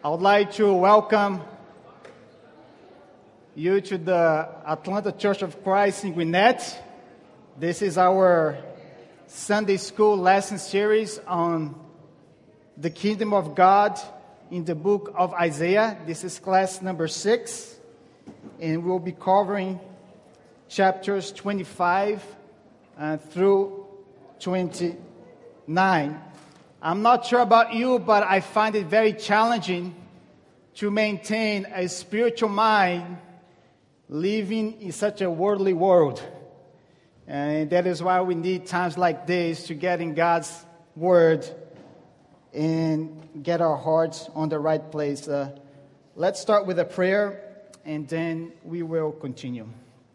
I would like to welcome you to the Atlanta Church of Christ in Gwinnett. This is our Sunday school lesson series on the kingdom of God in the book of Isaiah. This is class number 6, and we'll be covering chapters 25 through 29. I'm not sure about you, but I find it very challenging to maintain a spiritual mind living in such a worldly world. And that is why we need times like this to get in God's Word and get our hearts on the right place. Let's start with a prayer, and then we will continue.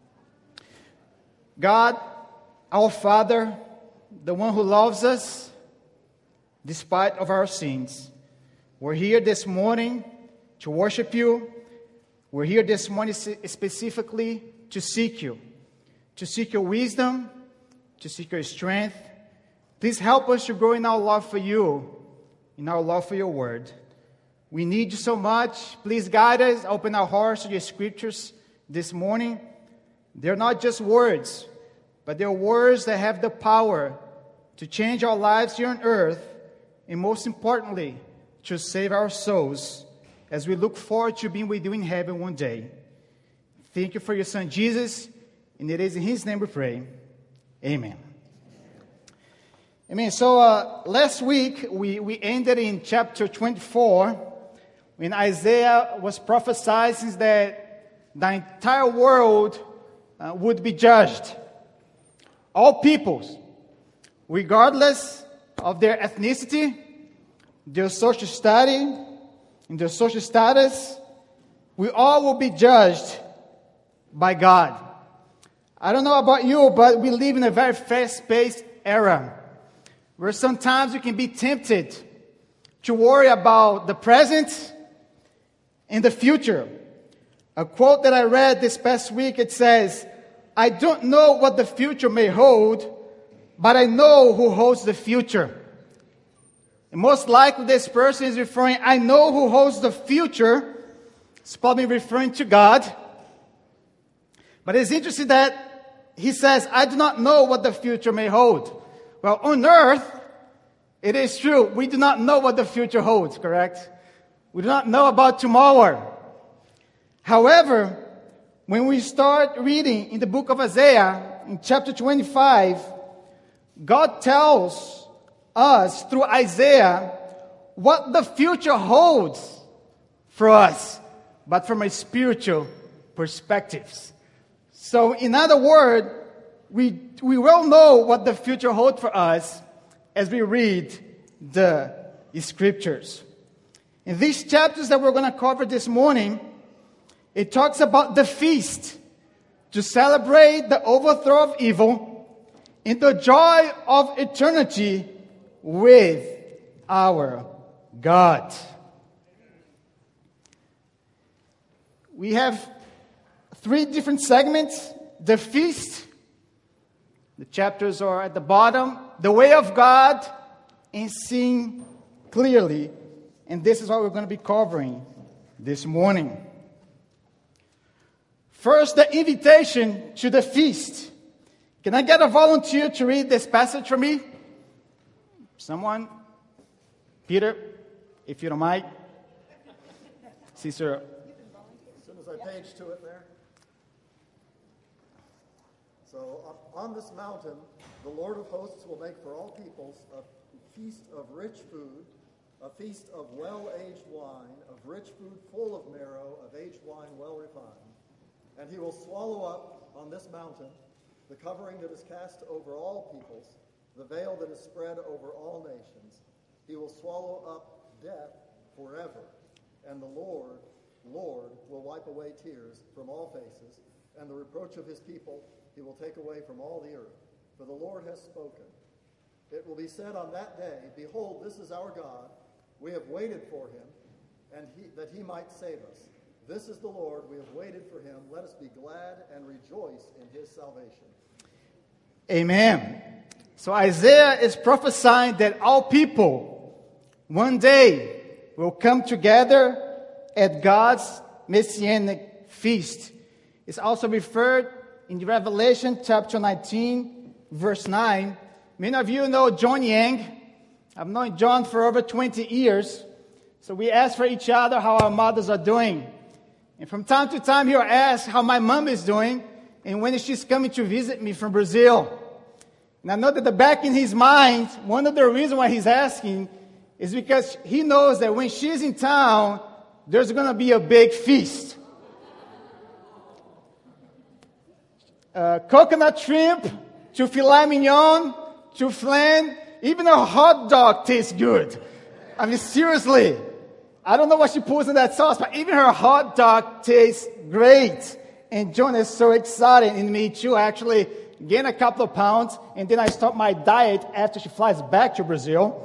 God, our Father, the one who loves us despite of our sins, we're here this morning to worship you. We're here this morning specifically to seek you, to seek your wisdom, to seek your strength. Please help us to grow in our love for you, in our love for your word. We need you so much. Please guide us, open our hearts to your scriptures this morning. They're not just words, but they're words that have the power to change our lives here on earth, and most importantly, to save our souls as we look forward to being with you in heaven one day. Thank you for your Son, Jesus, and it is in His name we pray. Amen. Amen. So last week, we ended in chapter 24, when Isaiah was prophesying that the entire world would be judged. All peoples, regardless of their ethnicity, their social study, and their social status, we all will be judged by God. I don't know about you, but we live in a very fast-paced era where sometimes you can be tempted to worry about the present and the future. A quote that I read this past week, it says, "I don't know what the future may hold, but I know who holds the future." And most likely this person is referring, I know who holds the future. It's probably referring to God. But it's interesting that he says, I do not know what the future may hold. Well, on earth, it is true. We do not know what the future holds, correct? We do not know about tomorrow. However, when we start reading in the book of Isaiah, in chapter 25, God tells us through Isaiah what the future holds for us, but from a spiritual perspective. So in other words, we will know what the future holds for us as we read the scriptures. In these chapters that we're going to cover this morning, it talks about the feast to celebrate the overthrow of evil and the joy of eternity with our God. We have 3 different segments. The feast, the chapters are at the bottom. The way of God, and seeing clearly. And this is what we're going to be covering this morning. First, the invitation to the feast. Can I get a volunteer to read this passage for me? Someone? Peter, if you don't mind. Sister. As soon as I page to it there. So, on this mountain, the Lord of hosts will make for all peoples a feast of rich food, a feast of well-aged wine, of rich food full of marrow, of aged wine well refined. And he will swallow up on this mountain the covering that is cast over all peoples, the veil that is spread over all nations. He will swallow up death forever. And the Lord will wipe away tears from all faces, and the reproach of his people he will take away from all the earth. For the Lord has spoken. It will be said on that day, Behold, this is our God. We have waited for him, and that he might save us. This is the Lord. We have waited for him. Let us be glad and rejoice in his salvation. Amen. So Isaiah is prophesying that all people one day will come together at God's Messianic feast. It's also referred in Revelation chapter 19, verse 9. Many of you know John Yang. I've known John for over 20 years. So we ask for each other how our mothers are doing. And from time to time, he'll ask how my mom is doing and when she's coming to visit me from Brazil. And I know that the back in his mind, one of the reasons why he's asking is because he knows that when she's in town, there's going to be a big feast. Coconut shrimp to filet mignon to flan, even a hot dog tastes good. I mean, seriously. I don't know what she puts in that sauce, but even her hot dog tastes great. And John is so excited, and me too. I actually gained a couple of pounds, and then I start my diet after she flies back to Brazil.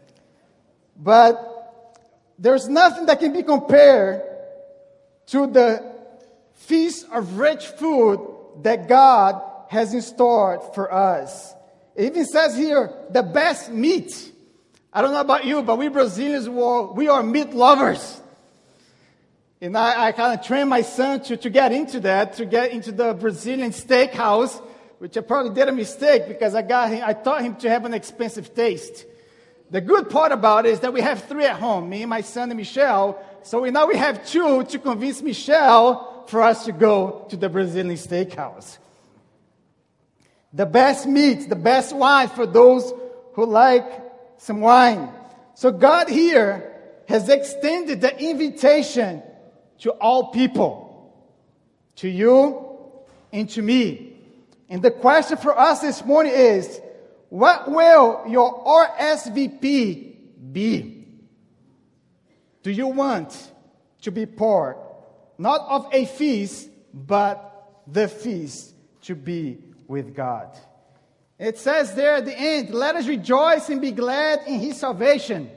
But there's nothing that can be compared to the feast of rich food that God has in store for us. It even says here, the best meat. I don't know about you, but we Brazilians, we are meat lovers. And I kind of trained my son to get into that, to get into the Brazilian steakhouse, which I probably did a mistake because I taught him to have an expensive taste. The good part about it is that we have 3 at home, me, my son, and Michelle. So now we have 2 to convince Michelle for us to go to the Brazilian steakhouse. The best meat, the best wine for those who like some wine. So God here has extended the invitation to all people, to you and to me. And the question for us this morning is, what will your RSVP be? Do you want to be part, not of a feast, but the feast to be with God? It says there at the end, let us rejoice and be glad in His salvation,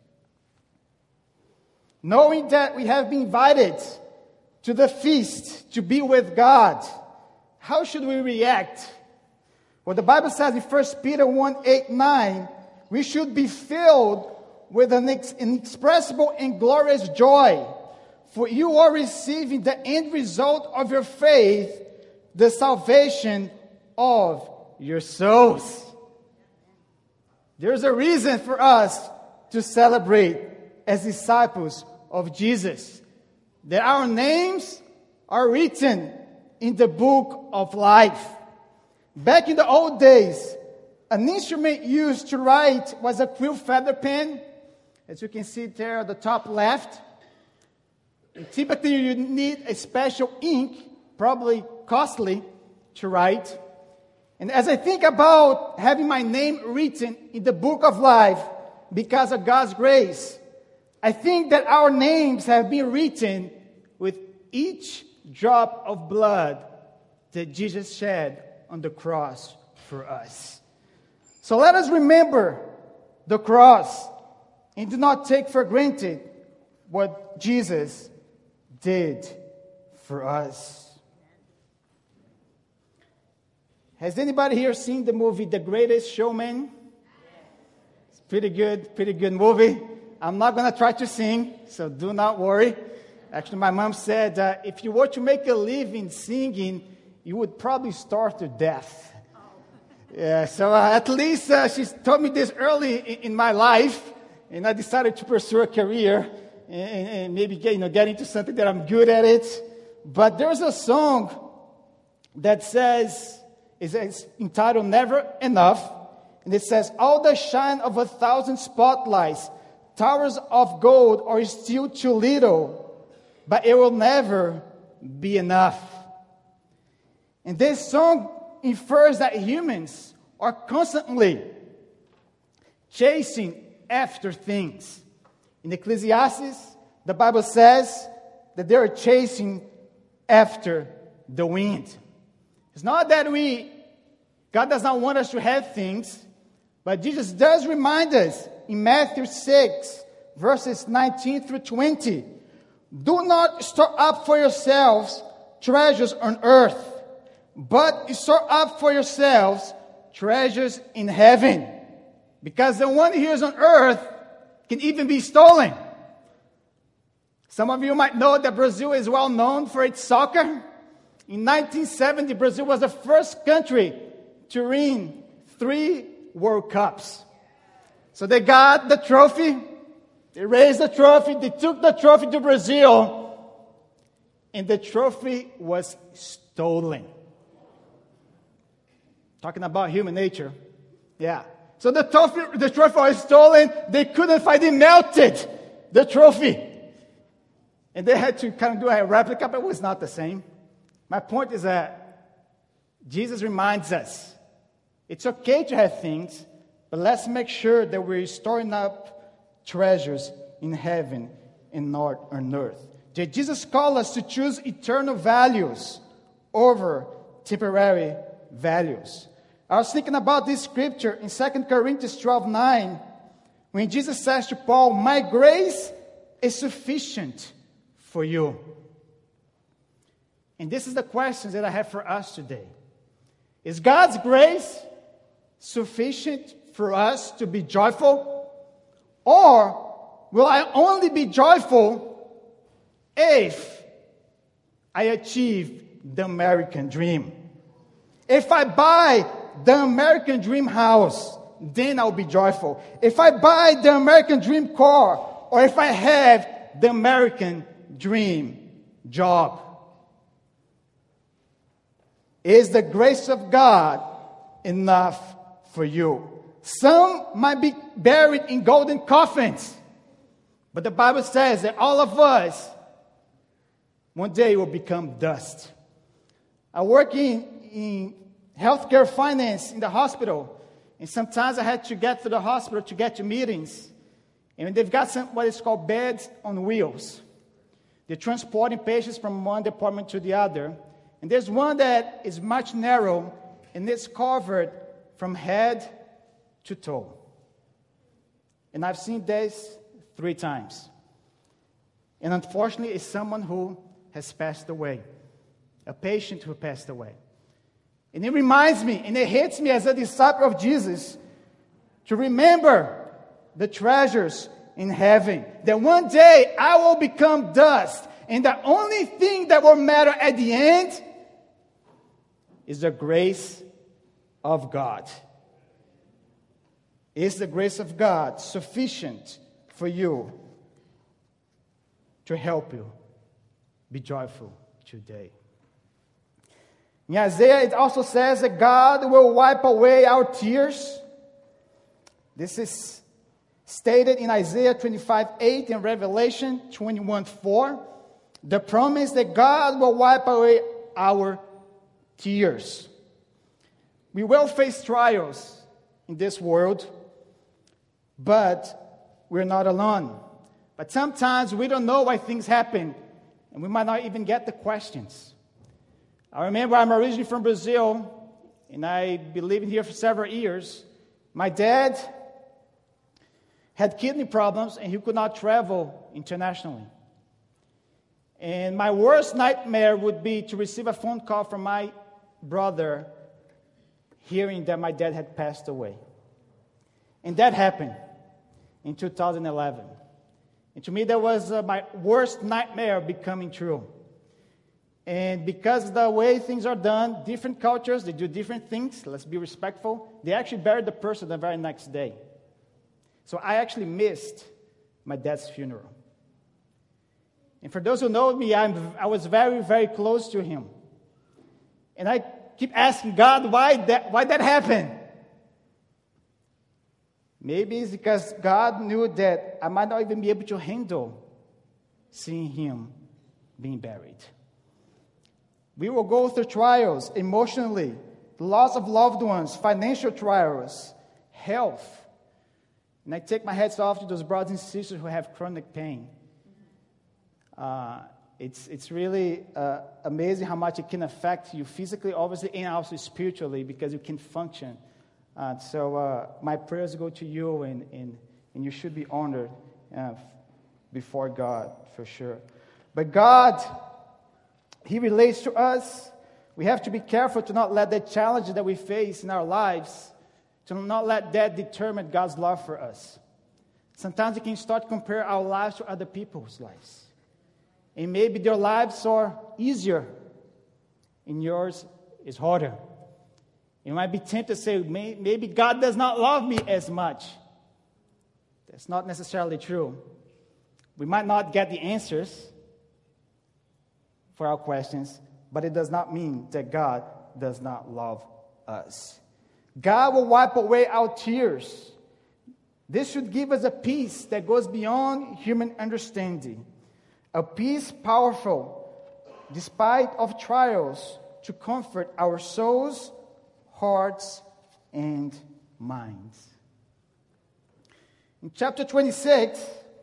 knowing that we have been invited to the feast to be with God. How should we react? Well, the Bible says in 1 Peter 1:8-9, we should be filled with an inexpressible and glorious joy, for you are receiving the end result of your faith, the salvation of your souls. There's a reason for us to celebrate as disciples of Jesus, that our names are written in the book of life. Back in the old days, an instrument used to write was a quill feather pen, as you can see there at the top left. And typically you need a special ink, probably costly, to write. And as I think about having my name written in the book of life because of God's grace, I think that our names have been written with each drop of blood that Jesus shed on the cross for us. So let us remember the cross and do not take for granted what Jesus did for us. Has anybody here seen the movie The Greatest Showman? It's pretty good movie. I'm not going to try to sing, so do not worry. Actually, my mom said if you were to make a living singing, you would probably starve to death. Yeah, so at least she told me this early in my life, and I decided to pursue a career and maybe get into something that I'm good at it. But there's a song that says, it's entitled Never Enough, and it says, all the shine of 1,000 spotlights, towers of gold are still too little, but it will never be enough. And this song infers that humans are constantly chasing after things. In Ecclesiastes, the Bible says that they are chasing after the wind. It's not that God does not want us to have things, but Jesus does remind us in Matthew 6, verses 19 through 20, do not store up for yourselves treasures on earth, but store up for yourselves treasures in heaven. Because the one here is on earth can even be stolen. Some of you might know that Brazil is well known for its soccer. In 1970, Brazil was the first country to win 3 World Cups. So they got the trophy, they raised the trophy, they took the trophy to Brazil, and the trophy was stolen. Talking about human nature. Yeah. So the trophy was stolen, they couldn't find it, melted the trophy. And they had to kind of do a replica, but it was not the same. My point is that Jesus reminds us, it's okay to have things, but let's make sure that we're storing up treasures in heaven and not on earth. Did Jesus call us to choose eternal values over temporary values? I was thinking about this scripture in 2 Corinthians 12:9, when Jesus says to Paul, "My grace is sufficient for you." And this is the question that I have for us today. Is God's grace sufficient for us to be joyful? Or will I only be joyful if I achieve the American dream? If I buy the American dream house, then I'll be joyful. If I buy the American dream car, or if I have the American dream job. Is the grace of God enough for you? Some might be buried in golden coffins, but the Bible says that all of us one day will become dust. I work in healthcare finance in the hospital, and sometimes I had to get to the hospital to get to meetings, and they've got what is called beds on wheels. They're transporting patients from one department to the other. And there's one that is much narrow, and it's covered from head to toe. And I've seen this 3 times. And unfortunately, it's someone who has passed away. A patient who passed away. And it reminds me, and it hits me as a disciple of Jesus, to remember the treasures in heaven. That one day I will become dust. And the only thing that will matter at the end is the grace of God. Is the grace of God sufficient for you to help you be joyful today? In Isaiah, it also says that God will wipe away our tears. This is stated in Isaiah 25:8 and Revelation 21:4. The promise that God will wipe away our tears. We will face trials in this world, but we're not alone. But sometimes we don't know why things happen, and we might not even get the questions. I remember I'm originally from Brazil, and I've been living here for several years. My dad had kidney problems, and he could not travel internationally. And my worst nightmare would be to receive a phone call from my brother hearing that my dad had passed away. And that happened in 2011. And to me, that was my worst nightmare becoming true. And because of the way things are done, different cultures, they do different things. Let's be respectful. They actually buried the person the very next day. So I actually missed my dad's funeral. And for those who know me, I was very, very close to him. And I keep asking God, why that happened? Maybe it's because God knew that I might not even be able to handle seeing him being buried. We will go through trials emotionally, loss of loved ones, financial trials, health. And I take my hats off to those brothers and sisters who have chronic pain. It's really amazing how much it can affect you physically, obviously, and also spiritually, because you can function. So my prayers go to you, and you should be honored before God, for sure. But God, He relates to us. We have to be careful to not let the challenges that we face in our lives, to not let that determine God's love for us. Sometimes we can start to compare our lives to other people's lives. And maybe their lives are easier, and yours is harder. You might be tempted to say, maybe God does not love me as much. That's not necessarily true. We might not get the answers for our questions, but it does not mean that God does not love us. God will wipe away our tears. This should give us a peace that goes beyond human understanding. A peace powerful, despite of trials, to comfort our souls, hearts, and minds. In chapter 26,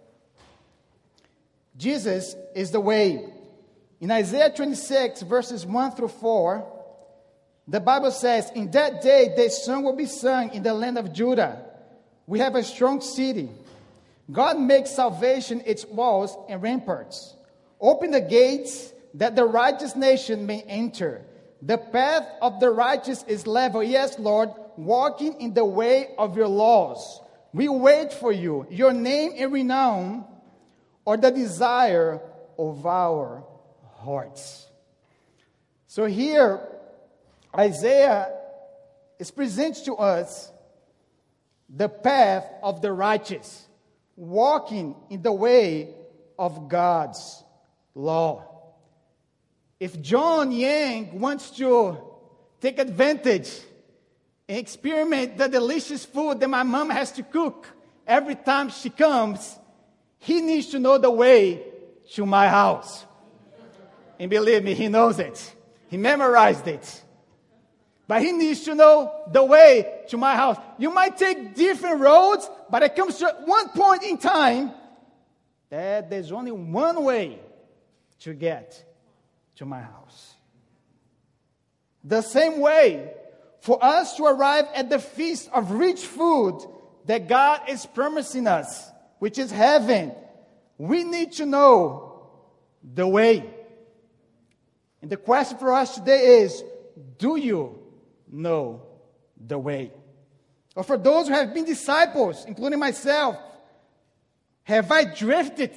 Jesus is the way. In Isaiah 26, verses 1 through 4, the Bible says, "In that day, the song will be sung in the land of Judah. We have a strong city. God makes salvation its walls and ramparts. Open the gates that the righteous nation may enter. The path of the righteous is level. Yes, Lord, walking in the way of your laws. We wait for you. Your name and renown are the desire of our hearts." So here, Isaiah is presenting to us the path of the righteous, walking in the way of God's law. If John Yang wants to take advantage and experiment the delicious food that my mom has to cook every time she comes, he needs to know the way to my house. And believe me, he knows it. He memorized it. But he needs to know the way to my house. You might take different roads, but it comes to one point in time that there's only one way to get to my house. The same way, for us to arrive at the feast of rich food that God is promising us, which is heaven, we need to know the way. And the question for us today is, do you know the way? Or for those who have been disciples, including myself, have I drifted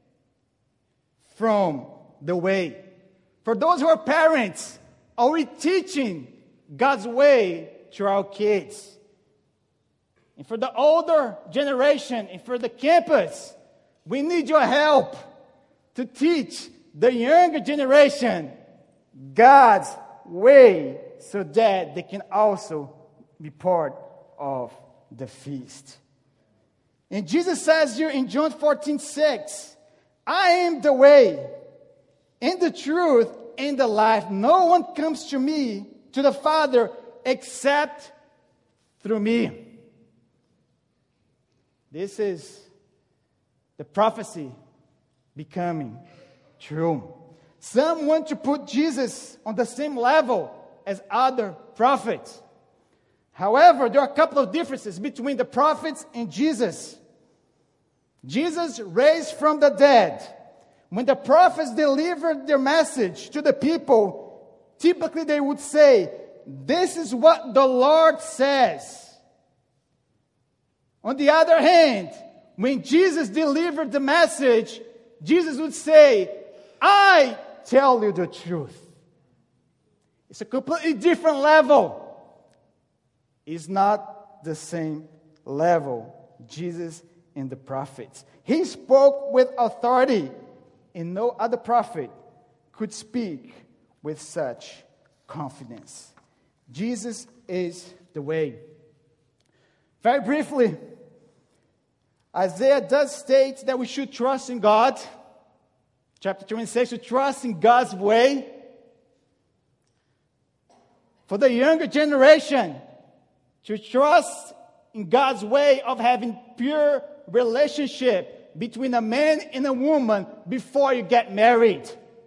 from the way? For those who are parents, are we teaching God's way to our kids? And for the older generation and for the campus, we need your help to teach the younger generation God's way so that they can also be part of the feast. And Jesus says here in John 14:6, "I am the way and the truth and the life. No one comes to me, to the Father, except through me." This is the prophecy becoming true. Some want to put Jesus on the same level as other prophets. However, there are a couple of differences between the prophets and Jesus. Jesus raised from the dead. When the prophets delivered their message to the people, typically they would say, "This is what the Lord says." On the other hand, when Jesus delivered the message, Jesus would say, "I tell you the truth." It's a completely different level. It's not the same level, Jesus and the prophets. He spoke with authority, and no other prophet could speak with such confidence. Jesus is the way. Very briefly, Isaiah does state that we should trust in God. Chapter 26, to trust in God's way. For the younger generation, to trust in God's way of having pure relationship between a man and a woman before you get married.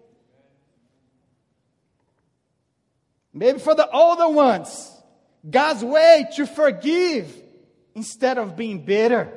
Maybe for the older ones, God's way to forgive instead of being bitter.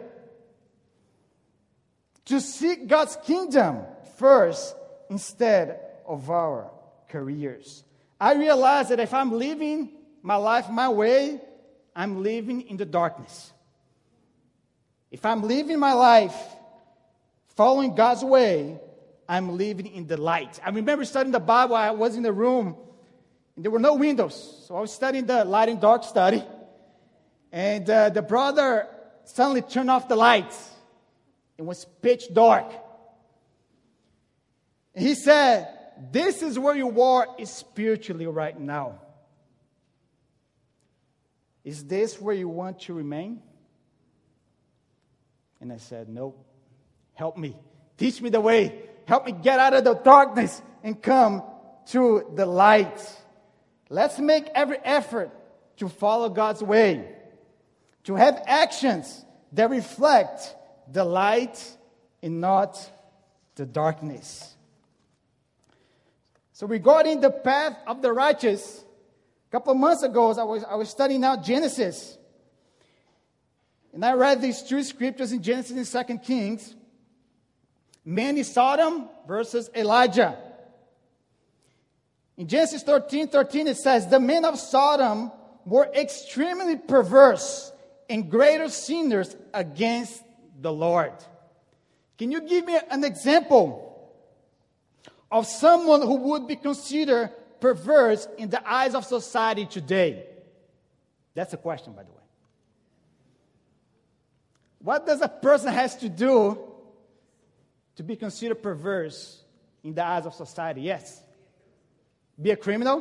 To seek God's kingdom first instead of our careers. I realize that if I'm living my life my way, I'm living in the darkness. If I'm living my life following God's way, I'm living in the light. I remember studying the Bible. I was in the room, and there were no windows. So I was studying the light and dark study. And the brother suddenly turned off the lights. It was pitch dark. And he said, this is where you are spiritually right now. Is this where you want to remain? And I said, no. Help me. Teach me the way. Help me get out of the darkness and come to the light. Let's make every effort to follow God's way, to have actions that reflect the light and not the darkness. So regarding the path of the righteous, a couple of months ago, I was studying out Genesis. And I read these two scriptures in Genesis and 2 Kings. Man in Sodom versus Elijah. In Genesis 13:13 it says, the men of Sodom were extremely perverse and greater sinners against the Lord. Can you give me an example of someone who would be considered perverse in the eyes of society today? That's a question, by the way. What does a person have to do to be considered perverse in the eyes of society? Yes. Be a criminal?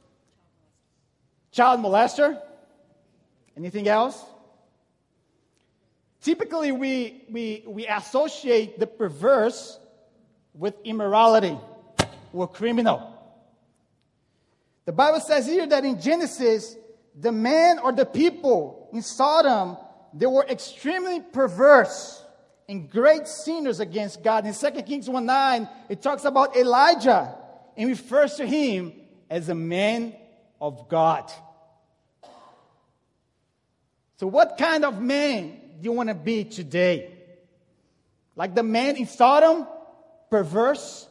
Child molester? Anything else? Typically, we associate the perverse with immorality, or criminal. The Bible says here that in Genesis, the man or the people in Sodom, they were extremely perverse and great sinners against God. In 2 Kings 1:9, it talks about Elijah and refers to him as a man of God. So what kind of man do you want to be today? Like the man in Sodom, perverse?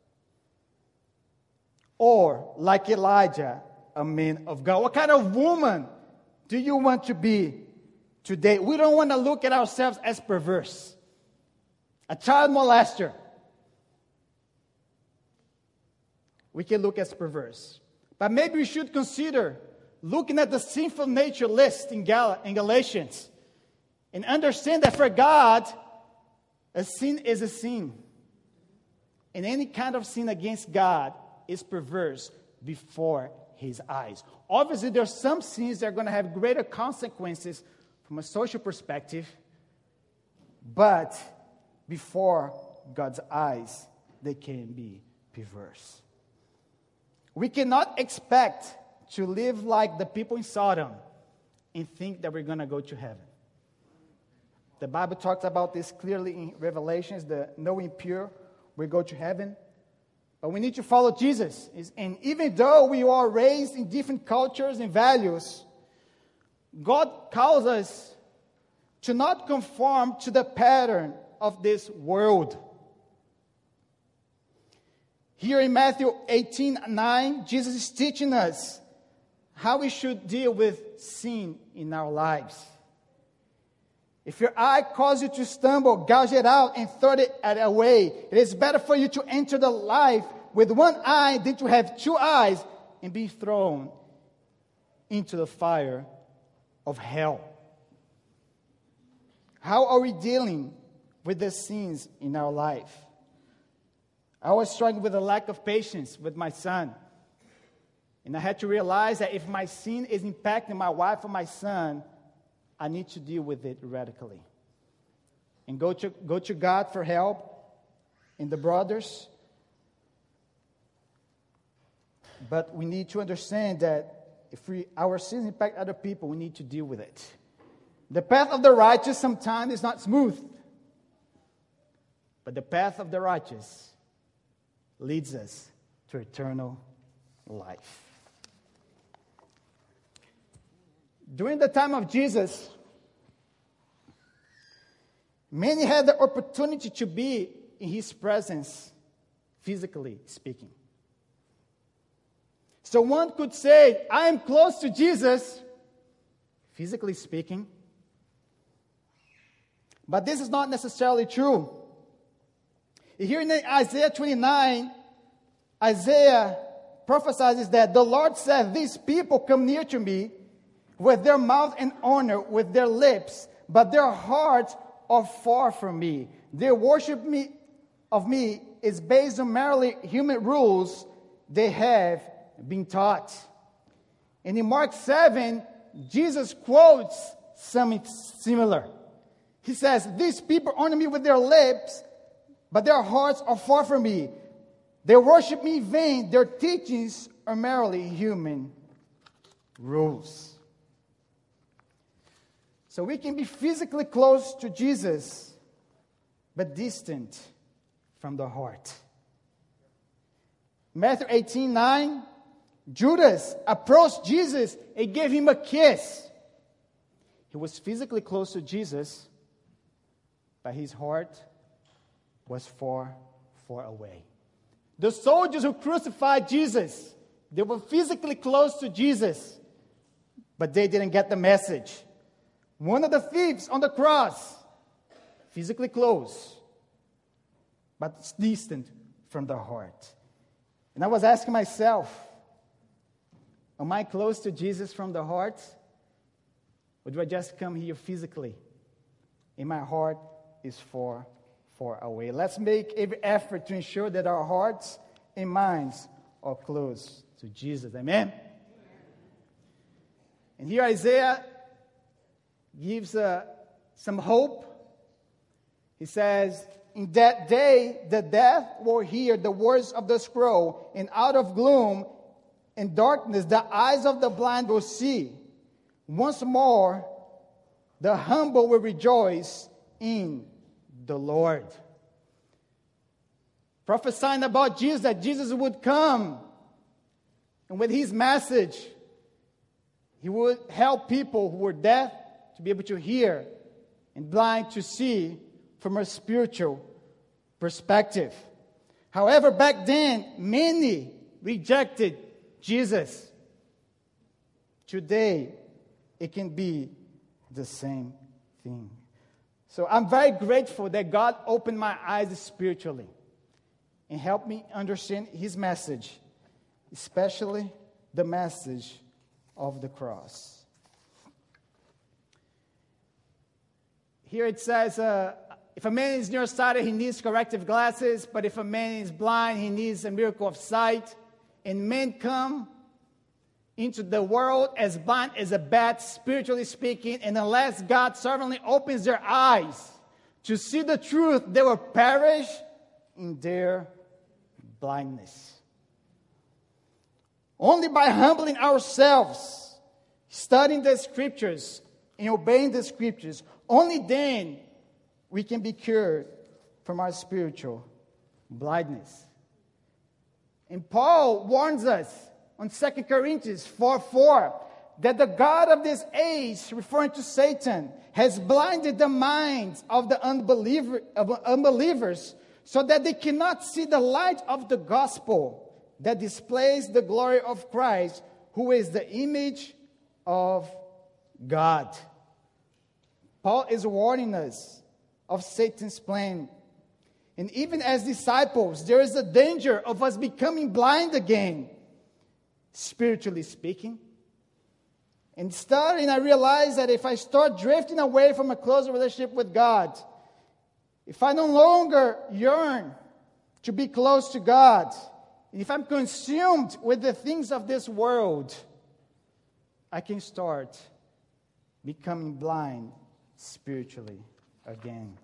Or like Elijah, a man of God? What kind of woman do you want to be today? We don't want to look at ourselves as perverse. A child molester. We can look as perverse. But maybe we should consider looking at the sinful nature list in Galatians and understand that for God, a sin is a sin. And any kind of sin against God is perverse before His eyes. Obviously, there are some sins that are going to have greater consequences from a social perspective, but before God's eyes, they can be perverse. We cannot expect to live like the people in Sodom and think that we're going to go to heaven. The Bible talks about this clearly in Revelations, the no impure will go to heaven. But we need to follow Jesus. And even though we are raised in different cultures and values, God calls us to not conform to the pattern of this world. Here in Matthew 18:9, Jesus is teaching us how we should deal with sin in our lives. If your eye causes you to stumble, gouge it out and throw it away. It is better for you to enter the life with one eye than to have two eyes and be thrown into the fire of hell. How are we dealing with the sins in our life? I was struggling with a lack of patience with my son. And I had to realize that if my sin is impacting my wife or my son, I need to deal with it radically. And go to God for help and the brothers. But we need to understand that if our sins impact other people, we need to deal with it. The path of the righteous sometimes is not smooth. But the path of the righteous leads us to eternal life. During the time of Jesus, many had the opportunity to be in His presence, physically speaking. So one could say, I am close to Jesus, physically speaking. But this is not necessarily true. Here in Isaiah 29, Isaiah prophesies that the Lord said, these people come near to me with their mouth and honor, with their lips, but their hearts are far from me. Their worship of me is based on merely human rules they have been taught. And in Mark 7, Jesus quotes something similar. He says, these people honor me with their lips, but their hearts are far from me. They worship me in vain. Their teachings are merely human rules. So we can be physically close to Jesus, but distant from the heart. Matthew 18:9, Judas approached Jesus and gave him a kiss. He was physically close to Jesus, but his heart was far, far away. The soldiers who crucified Jesus, they were physically close to Jesus, but they didn't get the message. One of the thieves on the cross, physically close, but distant from the heart. And I was asking myself, am I close to Jesus from the heart? Or do I just come here physically? And my heart is far, far away. Let's make every effort to ensure that our hearts and minds are close to Jesus. Amen? And here Isaiah gives some hope. He says, in that day, the deaf will hear the words of the scroll, and out of gloom and darkness, the eyes of the blind will see. Once more, the humble will rejoice in the Lord. Prophesying about Jesus, that Jesus would come, and with his message, he would help people who were deaf to be able to hear and blind to see from a spiritual perspective. However, back then, many rejected Jesus. Today, it can be the same thing. So I'm very grateful that God opened my eyes spiritually and helped me understand his message, especially the message of the cross. Here it says, if a man is nearsighted, he needs corrective glasses, but if a man is blind, he needs a miracle of sight. And men come into the world as blind as a bat, spiritually speaking, and unless God certainly opens their eyes to see the truth, they will perish in their blindness. Only by humbling ourselves, studying the Scriptures, and obeying the Scriptures, only then we can be cured from our spiritual blindness. And Paul warns us on 2 Corinthians 4:4 that the God of this age, referring to Satan, has blinded the minds of the unbelievers so that they cannot see the light of the gospel that displays the glory of Christ, who is the image of God. Paul is warning us of Satan's plan. And even as disciples, there is a danger of us becoming blind again, spiritually speaking. And studying, I realized that if I start drifting away from a closer relationship with God, if I no longer yearn to be close to God, and if I'm consumed with the things of this world, I can start becoming blind spiritually again.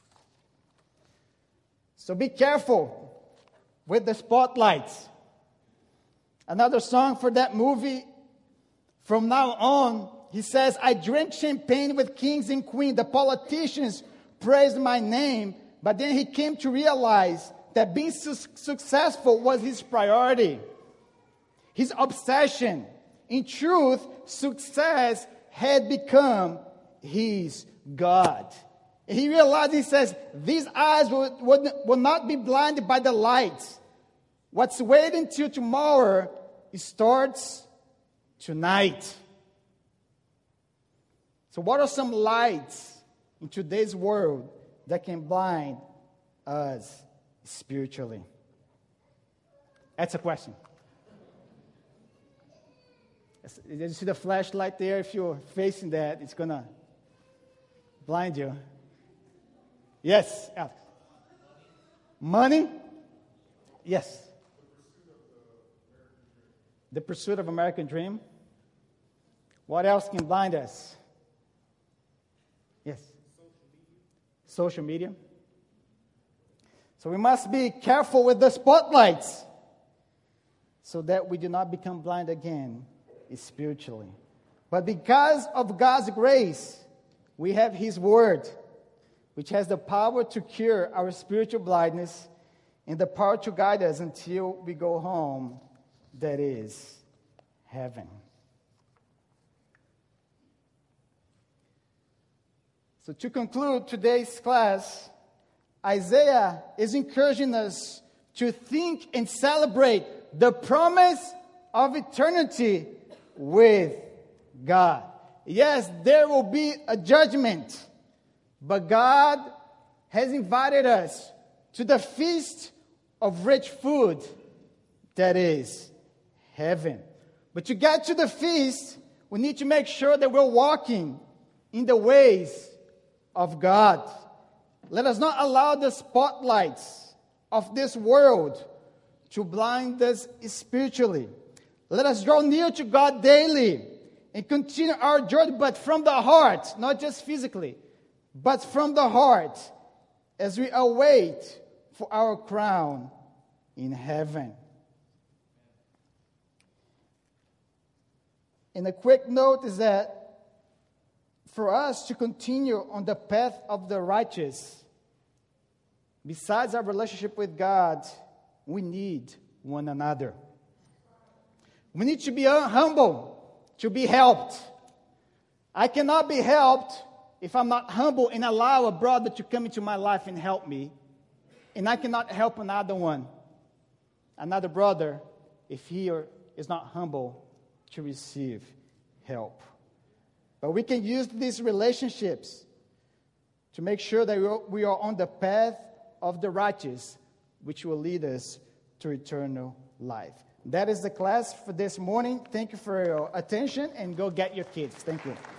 So be careful with the spotlights. Another song for that movie, from now on, he says, I drank champagne with kings and queens. The politicians praised my name. But then he came to realize that being successful was his priority, his obsession. In truth, success had become his God. And he realized, he says, these eyes will not be blinded by the lights. What's waiting till tomorrow, it starts tonight. So what are some lights in today's world that can blind us spiritually? That's a question. Did you see the flashlight there? If you're facing that, it's going to blind you. Yes, Alex. Money? Yes. The pursuit of American dream. What else can blind us? Yes. Social media. So we must be careful with the spotlights so that we do not become blind again spiritually. But because of God's grace, we have His Word, which has the power to cure our spiritual blindness and the power to guide us until we go home, that is, heaven. So to conclude today's class, Isaiah is encouraging us to think and celebrate the promise of eternity with God. Yes, there will be a judgment, but God has invited us to the feast of rich food, that is, heaven. But to get to the feast, we need to make sure that we're walking in the ways of God. Let us not allow the spotlights of this world to blind us spiritually. Let us draw near to God daily and continue our journey, but from the heart, not just physically, but from the heart, as we await for our crown in heaven. And a quick note is that for us to continue on the path of the righteous, besides our relationship with God, we need one another. We need to be humble, to be helped. I cannot be helped if I'm not humble and allow a brother to come into my life and help me. And I cannot help another brother, if he is not humble to receive help. But we can use these relationships to make sure that we are on the path of the righteous, which will lead us to eternal life. That is the class for this morning. Thank you for your attention, and go get your kids. Thank you.